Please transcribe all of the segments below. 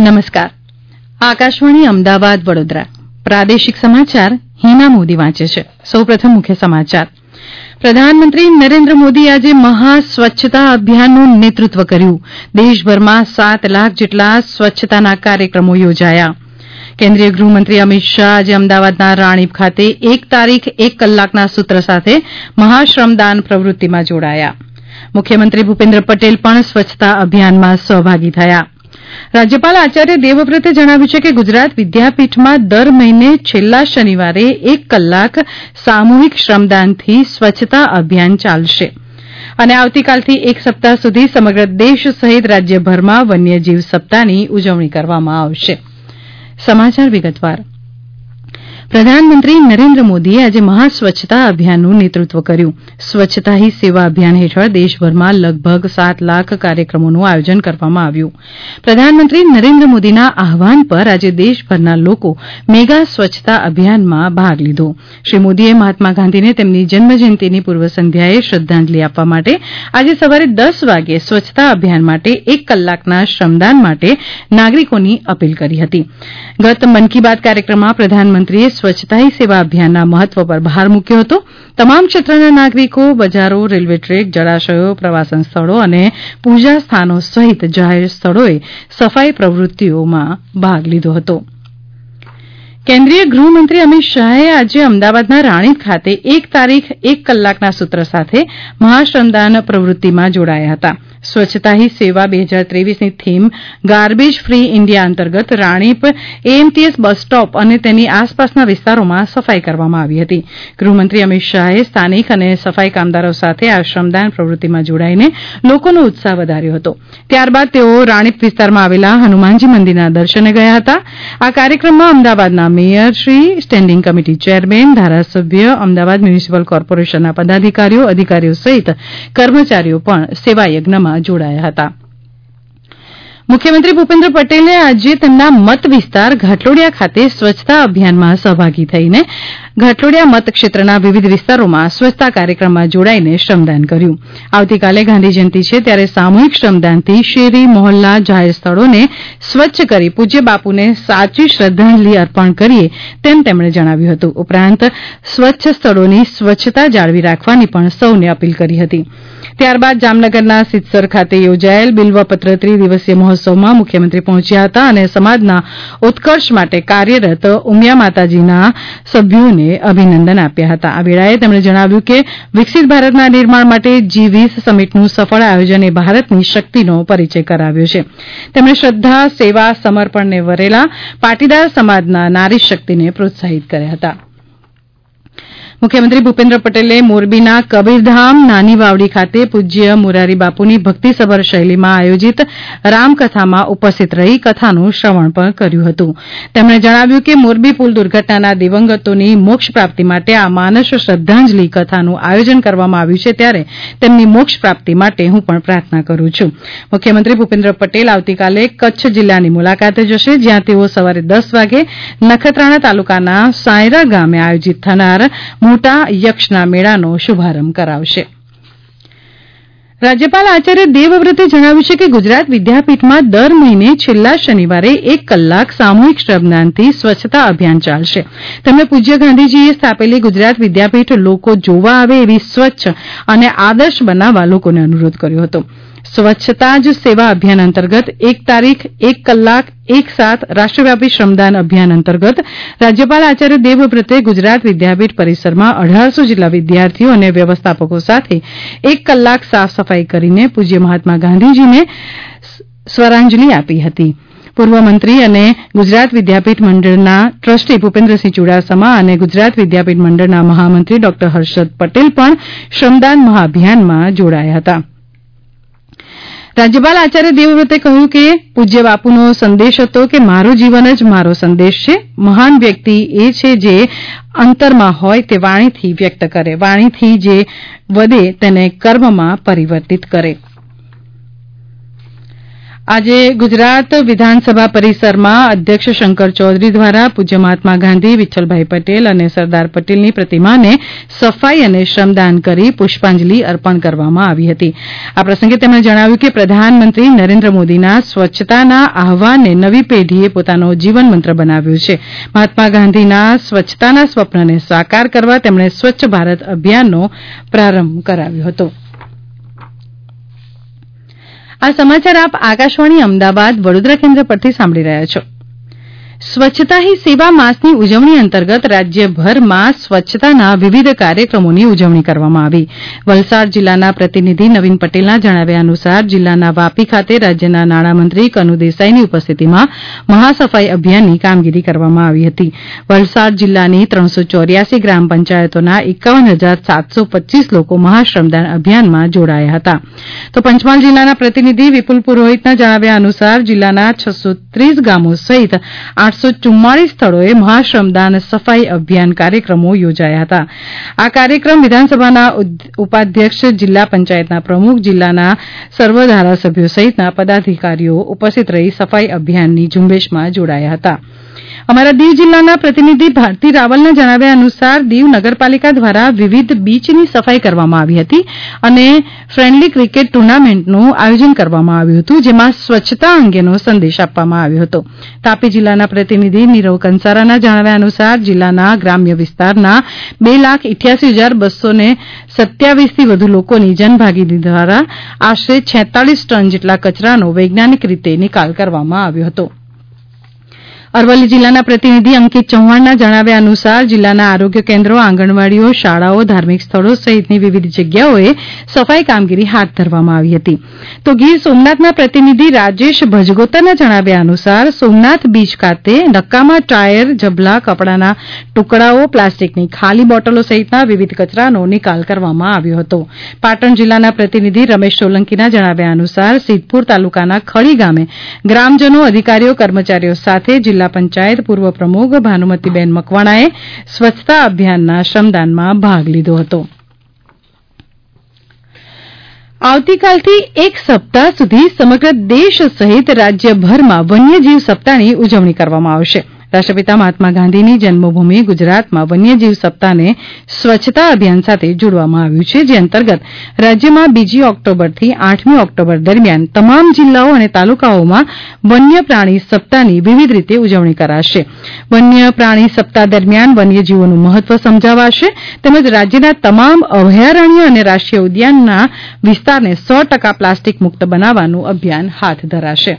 નમસ્કાર. આકાશવાણી અમદાવાદ વડોદરા પ્રાદેશિક સમાચાર હિના મોદી વાંચે છે. સૌપ્રથમ મુખ્ય સમાચાર. પ્રધાનમંત્રી નરેન્દ્ર મોદી આજે મહા સ્વચ્છતા અભિયાનનું નેતૃત્વ કર્યું. દેશભરમાં 7 લાખ જેટલા સ્વચ્છતાના કાર્યક્રમો યોજાયા. કેન્દ્રીય ગૃહમંત્રી અમિત શાહ આજે અમદાવાદના રાણીપ ખાતે 1 તારીખ 1 કલાકના સૂત્ર સાથે મહાશ્રમદાન પ્રવૃત્તિમાં જોડાયા. મુખ્યમંત્રી ભૂપેન્દ્ર પટેલ પણ સ્વચ્છતા અભિયાનમાં સહભાગી થયા. રાજ્યપાલ આચાર્ય દેવવ્રતે જણાવ્યું છે કે ગુજરાત વિદ્યાપીઠમાં દર મહિને છેલ્લા શનિવારે 1 કલાક સામૂહિક શ્રમદાનથી સ્વચ્છતા અભિયાન ચાલશે અને આવતીકાલથી 1 સપ્તાહ સુધી સમગ્ર દેશ સહિત રાજ્યભરમાં વન્યજીવ સપ્તાહની ઉજવણી કરવામાં આવશે. સમાચાર વિગતવાર. પ્રધાનમંત્રી નરેન્દ્ર મોદીએ આજે મહા સ્વચ્છતા અભિયાનનું નેતૃત્વ કર્યું. સ્વચ્છતા હી સેવા અભિયાન હેઠળ દેશભરમાં લગભગ 7 લાખ કાર્યક્રમોનું આયોજન કરવામાં આવ્યું. પ્રધાનમંત્રી નરેન્દ્ર મોદીના આહવાન પર આજે દેશભરના લોકો મેગા સ્વચ્છતા અભિયાનમાં ભાગ લીધો. શ્રી મોદીએ મહાત્મા ગાંધીને તેમની જન્મજયંતિની પૂર્વ સંધ્યાએ શ્રદ્ધાંજલિ આપવા માટે આજે સવારે 10 વાગે સ્વચ્છતા અભિયાન માટે 1 કલાકના શ્રમદાન માટે નાગરિકોની અપીલ કરી હતી. ગત મન કી બાત કાર્યક્રમમાં પ્રધાનમંત્રીએ સ્વચ્છતા હી સેવા અભિયાનના મહત્વ પર ભાર મૂક્યો હતો. તમામ ક્ષેત્રના નાગરિકો બજારો, રેલવે ટ્રેક, જળાશયો, પ્રવાસન સ્થળો અને પૂજા સ્થાનો સહિત જાહેર સ્થળોએ સફાઈ પ્રવૃત્તિઓમાં ભાગ લીધો હતો. કેન્દ્રીય ગૃહમંત્રી અમિત શાહે આજે અમદાવાદના રાણીપ ખાતે 1 તારીખ 1 કલાકના સૂત્ર સાથે મહાશ્રમદાન પ્રવૃત્તિમાં જોડાયા હતા. સ્વચ્છતા હી સેવા 2023ની થીમ ગાર્બેજ ફ્રી ઇન્ડિયા અંતર્ગત રાણીપ એએમટીએસ બસ સ્ટોપ અને તેની આસપાસના વિસ્તારોમાં સફાઈ કરવામાં આવી હતી. ગૃહમંત્રી અમિત શાહે સ્થાનિક અને સફાઈ કામદારો સાથે આ શ્રમદાન પ્રવૃત્તિમાં જોડાઈને લોકોનો ઉત્સાહ વધાર્યો હતો. ત્યારબાદ તેઓ રાણીપ વિસ્તારમાં આવેલા હનુમાનજી મંદિરના દર્શને ગયા હતા. આ કાર્યક્રમમાં અમદાવાદના mayor Shri, standing committee chairman, ધારાસભ્ય, અમદાવાદ મ્યુનિસિપલ કોર્પોરેશનના પદાધિકારીઓ, અધિકારીઓ સહિત કર્મચારીઓ પણ સેવાયજ્ઞમાં જોડાયા હતા. મુખ્યમંત્રી ભૂપેન્દ્ર પટેલે આજે તેમના મત વિસ્તાર ઘાટલોડિયા ખાતે સ્વચ્છતા અભિયાનમાં સહભાગી થઈને ઘાટલોડિયા મતક્ષેત્રના વિવિધ વિસ્તારોમાં સ્વચ્છતા કાર્યક્રમમાં જોડાઈને શ્રમદાન કર્યું. આવતીકાલે ગાંધી જયંતિ છે ત્યારે સામૂહિક શ્રમદાનથી શેરી, મહોલ્લા, જાહેર સ્થળોને સ્વચ્છ કરી પૂજ્ય બાપુને સાચી શ્રદ્ધાંજલિ અર્પણ કરીએ તેમ તેમણે જણાવ્યું હતું. ઉપરાંત સ્વચ્છ સ્થળોની સ્વચ્છતા જાળવી રાખવાની પણ સૌને અપીલ કરી હતી. ત્યારબાદ જામનગરના સિદ્ધસર ખાતે યોજાયેલ બિલ્વપત્ર ત્રિદિવસીય મહોત્સવમાં મુખ્યમંત્રી પહોંચ્યા હતા અને સમાજના ઉત્કર્ષ માટે કાર્યરત ઉમિયા માતાજીના સભ્યોને અભિનંદન આપ્યા હતા. આ વેળાએ તેમણે જણાવ્યું કે વિકસિત ભારતના નિર્માણ માટે G20 સમિટનું સફળ આયોજન એ ભારતની શક્તિનો પરિચય કરાવ્યો છે. તેમણે શ્રદ્ધા, સેવા, સમર્પણને વરેલા પાટીદાર સમાજના નારી શક્તિને પ્રોત્સાહિત કર્યા હતા. મુખ્યમંત્રી ભૂપેન્દ્ર પટેલે મોરબીના કબીરધામ નાની વાવડી ખાતે પૂજ્ય મોરારી બાપુની ભક્તિસભર શૈલીમાં આયોજિત રામકથામાં ઉપસ્થિત રહી કથાનું શ્રવણ પણ કર્યું હતું. તેમણે જણાવ્યું કે મોરબી પુલ દુર્ઘટનાના દિવંગતોની મોક્ષ પ્રાપ્તિ માટે આ માનસ શ્રદ્ધાંજલિ કથાનું આયોજન કરવામાં આવ્યું છે ત્યારે તેમની મોક્ષ પ્રાપ્તિ માટે હું પણ પ્રાર્થના કરું છું. મુખ્યમંત્રી ભૂપેન્દ્ર પટેલ આવતીકાલે કચ્છ જિલ્લાની મુલાકાતે જશે, જ્યાં તેઓ સવારે 10 વાગે નખત્રાણા તાલુકાના સાયરા ગામે આયોજિત થનાર મોટા યક્ષના મેળાનો શુભારંભ કરાવશે. રાજ્યપાલ આચાર્ય દેવવ્રતે જણાવ્યું છે કે ગુજરાત વિદ્યાપીઠમાં દર મહિને છેલ્લા શનિવારે 1 કલાક સામૂહિક શ્રમદાનથી સ્વચ્છતા અભિયાન ચાલશે. તેમણે પૂજ્ય ગાંધીજીએ સ્થાપેલી ગુજરાત વિદ્યાપીઠ લોકો જોવા આવે એવી સ્વચ્છ અને આદર્શ બનાવવા લોકોને અનુરોધ કર્યો હતો. સ્વચ્છતા જ સેવા અભિયાન અંતર્ગત 1 તારીખ 1 કલાક 1 સાથ રાષ્ટ્રવ્યાપી શ્રમદાન અભિયાન અંતર્ગત રાજ્યપાલ આચાર્ય દેવવ્રતે ગુજરાત વિદ્યાપીઠ પરિસરમાં 1800 જેટલા વિદ્યાર્થીઓ અને વ્યવસ્થાપકો સાથે 1 કલાક સાફ સફાઈ કરીને પૂજ્ય મહાત્મા ગાંધીજીને સ્વરાંજલિ આપી હતી. પૂર્વ મંત્રી અને ગુજરાત વિદ્યાપીઠ મંડળના ટ્રસ્ટી ભૂપેન્દ્રસિંહ ચુડાસમા અને ગુજરાત વિદ્યાપીઠ મંડળના મહામંત્રી ડોક્ટર હર્ષદ પટેલ પણ શ્રમદાન મહાઅભિયાનમાં જોડાયા હતા. રાજ્યપાલ આચાર્ય દેવવ્રતે કહ્યું કે પૂજ્ય બાપુનો સંદેશ હતો કે મારું જીવન જ મારો સંદેશ છે. મહાન વ્યક્તિ એ છે જે અંતરમાં હોય તે વાણીથી વ્યક્ત કરે, વાણીથી જે વધે તેને કર્મમાં પરિવર્તિત કરે. આજે ગુજરાત વિધાનસભા પરિસરમાં અધ્યક્ષ શંકર ચૌધરી દ્વારા પૂજ્ય મહાત્મા ગાંધી વિઠ્ઠલભાઈ પટેલ અને સરદાર પટેલની પ્રતિમાને સફાઈ અને શ્રમદાન કરી પુષ્પાંજલિ અર્પણ કરવામાં આવી હતી. આ પ્રસંગે તેમણે જણાવ્યું કે પ્રધાનમંત્રી નરેન્દ્ર મોદીના સ્વચ્છતાના આહ્વાનને નવી પેઢીએ પોતાનો જીવન મંત્ર બનાવ્યો છે. મહાત્મા ગાંધીના સ્વચ્છતાના સ્વપ્નને સાકાર કરવા તેમણે સ્વચ્છ ભારત અભિયાનનો પ્રારંભ કરાવ્યો હતો. આ સમાચાર આપ આકાશવાણી અમદાવાદ વડોદરા કેન્દ્ર પરથી સાંભળી રહ્યા છો. સ્વચ્છતા હી સેવા માસની ઉજવણી અંતર્ગત રાજ્યભરમાં સ્વચ્છતાના વિવિધ કાર્યક્રમોની ઉજવણી કરવામાં આવી. વલસાડ જિલ્લાના પ્રતિનિધિ નવીન પટેલના જણાવ્યા અનુસાર જિલ્લાના વાપી ખાતે રાજ્યના નાણામંત્રી કનુ દેસાઈની ઉપસ્થિતિમાં મહાસફાઈ અભિયાનની કામગીરી કરવામાં આવી હતી. વલસાડ જિલ્લાની 384 ગ્રામ પંચાયતોના 51,725 લોકો મહાશ્રમદાન અભિયાનમાં જોડાયા હતા. તો પંચમહાલ જિલ્લાના પ્રતિનિધિ વિપુલ પુરોહિતના જણાવ્યા અનુસાર જિલ્લાના 630 ગામો સહિત 844 સ્થળોએ મહાશ્રમદાન સફાઈ અભિયાન કાર્યક્રમો યોજાયા હતા. આ કાર્યક્રમ વિધાનસભાના ઉપાધ્યક્ષ, જિલ્લા પંચાયતના પ્રમુખ, જિલ્લાના સર્વ ધારાસભ્યો સહિતના પદાધિકારીઓ ઉપસ્થિત રહી સફાઈ અભિયાનની ઝુંબેશમાં જોડાયા હતા. અમારા દીવ જિલ્લાના પ્રતિનિધિ ભારતી રાવલના જણાવ્યા અનુસાર દીવ નગરપાલિકા દ્વારા વિવિધ બીચની સફાઈ કરવામાં આવી હતી અને ફ્રેન્ડલી ક્રિકેટ ટુર્નામેન્ટનું આયોજન કરવામાં આવ્યું હતું, જેમાં સ્વચ્છતા અંગેનો સંદેશ આપવામાં આવ્યો હતો. તાપી જિલ્લાના પ્રતિનિધિ નીરવ કંસારાના જણાવ્યા અનુસાર જિલ્લાના ગ્રામ્ય વિસ્તારના 2,88,227 થી વધુ લોકોની જનભાગીદારી દ્વારા આશરે 46 ટન જેટલા કચરાનો વૈજ્ઞાનિક રીતે નિકાલ કરવામાં આવ્યો હતો. અરવલ્લી જિલ્લાના પ્રતિનિધિ અંકિત ચૌહાણના જણાવ્યા અનુસાર જિલ્લાના આરોગ્ય કેન્દ્રો, આંગણવાડીઓ, શાળાઓ, ધાર્મિક સ્થળો સહિતની વિવિધ જગ્યાઓએ સફાઈ કામગીરી હાથ ધરવામાં આવી હતી. તો ગીર સોમનાથના પ્રતિનિધિ રાજેશ ભજગોતરના જણાવ્યા અનુસાર સોમનાથ બીચ ખાતે નકામા ટાયર, જબલા, કપડાના ટુકડાઓ, પ્લાસ્ટિકની ખાલી બોટલો સહિતના વિવિધ કચરાનો નિકાલ કરવામાં આવ્યો હતો. પાટણ જિલ્લાના પ્રતિનિધિ રમેશ સોલંકીના જણાવ્યા અનુસાર સિદ્ધપુર તાલુકાના ખળી ગામે ગ્રામજનો, અધિકારીઓ, કર્મચારીઓ સાથે જિલ્લા પંચાયત પૂર્વ પ્રમુખ ભાનુમતીબેન મકવાણાએ સ્વચ્છતા અભિયાનના શ્રમદાનમાં ભાગ લીધો હતો. આવતીકાલથી એક સપ્તાહ સુધી સમગ્ર દેશ સહિત રાજ્યભરમાં વન્યજીવ સપ્તાહની ઉજવણી કરવામાં આવશે. રાષ્ટ્રપિતા મહાત્મા ગાંધીની જન્મભૂમિ ગુજરાતમાં વન્યજીવ સપ્તાહને સ્વચ્છતા અભિયાન સાથે જોડવામાં આવ્યું છે, જે અંતર્ગત રાજ્યમાં 2 ઓક્ટોબરથી 8મી ઓક્ટોબર દરમિયાન તમામ જિલ્લાઓ અને તાલુકાઓમાં વન્ય પ્રાણી સપ્તાહની વિવિધ રીતે ઉજવણી કરાશે. વન્ય પ્રાણી સપ્તાહ દરમિયાન વન્યજીવોનું મહત્વ સમજાવાશે તેમજ રાજ્યના તમામ અભયારણ્ય અને રાષ્ટ્રીય ઉદ્યાનના વિસ્તારને 100% પ્લાસ્ટિક મુક્ત બનાવવાનું અભિયાન હાથ ધરાશે.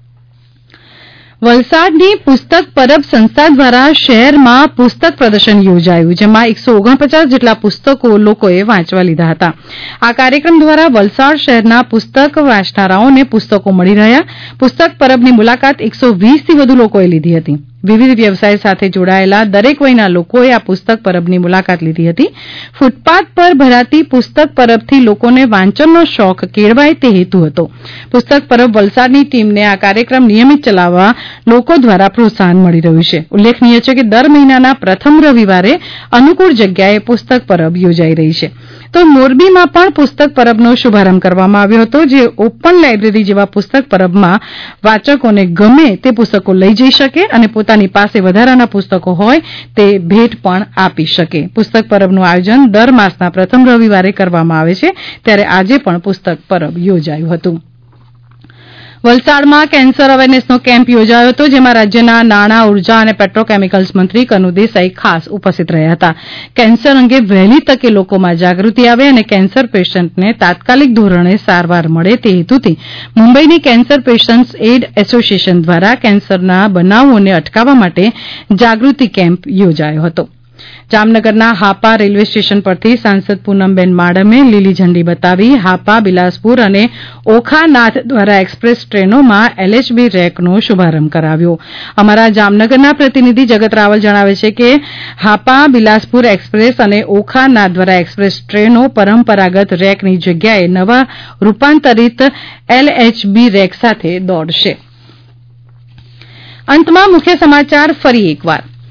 વલસાડની પુસ્તક પરબ સંસ્થા દ્વારા શહેરમાં પુસ્તક પ્રદર્શન યોજાયું, જેમાં 149 જેટલા પુસ્તકો લોકોએ વાંચવા લીધા હતા. આ કાર્યક્રમ દ્વારા વલસાડ શહેરના પુસ્તક વાંચનારાઓને પુસ્તકો મળી રહ્યા. પુસ્તક પરબની મુલાકાત 120 થી વધુ લોકોએ લીધી હતી. વિવિધ વ્યવસાય સાથે જોડાયેલા દરેક વયના લોકોએ આ પુસ્તક પરબની મુલાકાત લીધી હતી. ફૂટપાથ પર ભરાતી પુસ્તક પરબથી લોકોને વાંચનનો શોખ કેળવાય તે હેતુ હતો. પુસ્તક પરબ વલસાડની ટીમને આ કાર્યક્રમ નિયમિત ચલાવવા લોકો દ્વારા પ્રોત્સાહન મળી રહ્યું છે. ઉલ્લેખનીય છે કે દર મહિનાના પ્રથમ રવિવારે અનુકૂળ જગ્યાએ પુસ્તક પરબ યોજાઈ રહી છે. તો મોરબીમાં પણ પુસ્તક પરબનો શુભારંભ કરવામાં આવ્યો હતો, જે ઓપન લાઇબ્રેરી જેવા પુસ્તક પરબમાં વાચકોને ગમે તે પુસ્તકો લઈ જઈ શકે અને પોતાની પાસે વધારાના પુસ્તકો હોય તે ભેટ પણ આપી શકે. પુસ્તક પરબનું આયોજન દર માસના પ્રથમ રવિવારે કરવામાં આવે છે, ત્યારે આજે પણ પુસ્તક પરબ યોજાયું હતું. વલસાડમાં કેન્સર અવેરનેસનો કેમ્પ યોજાયો હતો, જેમાં રાજ્યના નાણાં, ઉર્જા અને પેટ્રોકેમિકલ્સ મંત્રી કનુ દેસાઈ ખાસ ઉપસ્થિત રહ્યા હતા. કેન્સર અંગે વહેલી તકે લોકોમાં જાગૃતિ આવે અને કેન્સર પેશન્ટને તાત્કાલિક ધોરણે સારવાર મળે તે હેતુથી મુંબઈની કેન્સર પેશન્ટ્સ એડ એસોસિએશન દ્વારા કેન્સરના બનાવોને અટકાવવા માટે જાગૃતિ કેમ્પ યોજાયો હતો. જામનગરના હાપા રેલવે સ્ટેશન પરથી સાંસદ પૂનમબેન માડમે લીલી ઝંડી બતાવી હાપા, બિલાસપુર અને ઓખાનાથ દ્વારા એક્સપ્રેસ ટ્રેનોમાં એલએચબી રેકનો શુભારંભ કરાવ્યો. અમારા જામનગરના પ્રતિનિધિ જગત રાવલ જણાવે છે કે હાપા, બિલાસપુર એક્સપ્રેસ અને ઓખાનાથ દ્વારા એક્સપ્રેસ ટ્રેનો પરંપરાગત રેકની જગ્યાએ નવા રૂપાંતરિત એલએચબી રેક સાથે દોડશે. અંતમાં મુખ્ય સમાચાર ફરી એકવાર.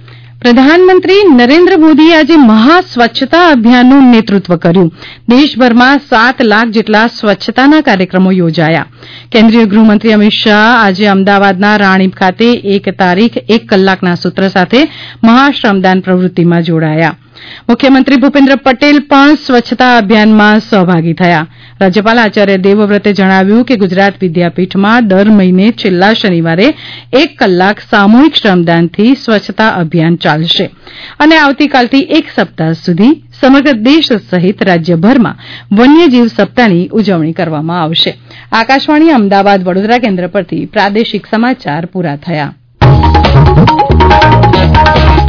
પ્રધાનમંત્રી નરેન્દ્ર મોદીએ આજે મહાસ્વચ્છતા અભિયાનનું નેતૃત્વ કર્યું. દેશભરમાં 7 લાખ જેટલા સ્વચ્છતાના કાર્યક્રમો યોજાયા. કેન્દ્રીય ગૃહમંત્રી અમિત શાહ આજે અમદાવાદના રાણીપ ખાતે 1 તારીખ 1 કલાકના સૂત્ર સાથે મહાશ્રમદાન પ્રવૃત્તિમાં જોડાયા. મુખ્યમંત્રી ભૂપેન્દ્ર પટેલ પણ સ્વચ્છતા અભિયાનમાં સહભાગી થયા. રાજ્યપાલ આચાર્ય દેવવ્રતે જણાવ્યું કે ગુજરાત વિદ્યાપીઠમાં દર મહિને છેલ્લા શનિવારે 1 કલાક સામૂહિક શ્રમદાનથી સ્વચ્છતા અભિયાન ચાલશે અને આવતીકાલથી 1 સપ્તાહ સુધી સમગ્ર દેશ સહિત રાજ્યભરમાં વન્યજીવ સપ્તાહની ઉજવણી કરવામાં આવશે. આકાશવાણી અમદાવાદ વડોદરા કેન્દ્ર પરથી પ્રાદેશિક સમાચાર પૂરા થયા.